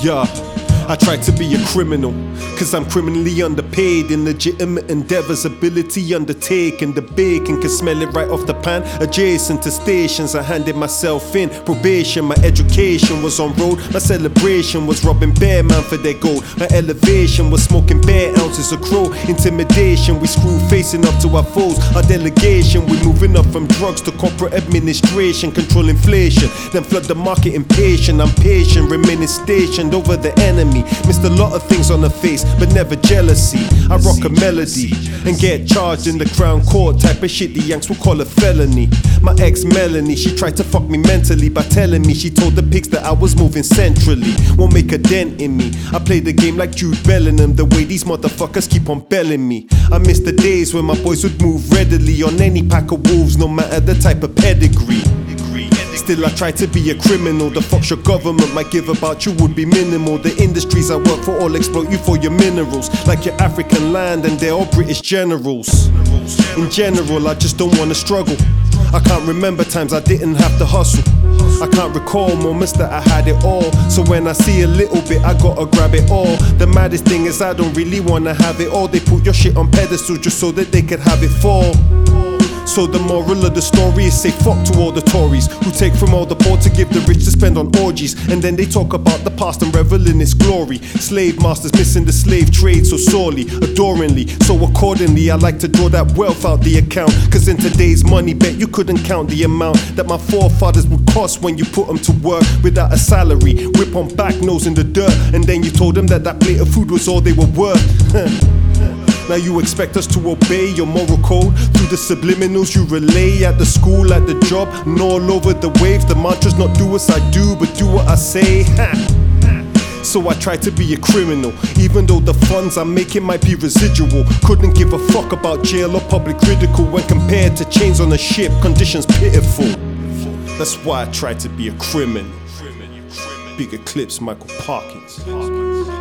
Yeah, I try to be a criminal, cause I'm criminally underpaid in legitimate endeavors, ability undertaken. The bacon can smell it right off the pan. Adjacent to stations, I handed myself in probation. My education was on road, my celebration was robbing bear man for their gold. My elevation was smoking bare ounces of crow. Intimidation, we screw facing up to our foes. Our delegation, we moving up from drugs to corporate administration. Control inflation, then flood the market impatient. I'm patient, remaining stationed over the enemy. Missed a lot of things on the face, but never jealousy. I rock a melody and get charged in the crown court. Type of shit the Yanks will call a felony. My ex Melanie, she tried to fuck me mentally by telling me she told the pigs that I was moving centrally. Won't make a dent in me. I play the game like Jude Bellingham, the way these motherfuckers keep on belling me. I miss the days when my boys would move readily on any pack of wolves, no matter the type of pedigree. Still I try to be a criminal. The fucks your government might give about you would be minimal. The industries I work for all exploit you for your minerals, like your African land and they're all British generals. In general, I just don't wanna struggle. I can't remember times I didn't have to hustle. I can't recall moments that I had it all. So when I see a little bit, I gotta grab it all. The maddest thing is I don't really wanna have it all. They put your shit on pedestals just so that they could have it fall. So the moral of the story is say fuck to all the Tories who take from all the poor to give the rich to spend on orgies. And then they talk about the past and revel in its glory. Slave masters missing the slave trade so sorely, adoringly. So accordingly I like to draw that wealth out the account, cause in today's money bet you couldn't count the amount that my forefathers would cost when you put them to work without a salary. Whip on back, nose in the dirt, and then you told them that that plate of food was all they were worth. Now you expect us to obey your moral code through the subliminals you relay at the school, at the job, and all over the waves. The mantra's not do as I do, but do what I say. So I try to be a criminal, even though the funds I'm making might be residual. Couldn't give a fuck about jail or public ridicule when compared to chains on a ship, conditions pitiful. That's why I try to be a criminal. Bigger clips, Michael Parkins.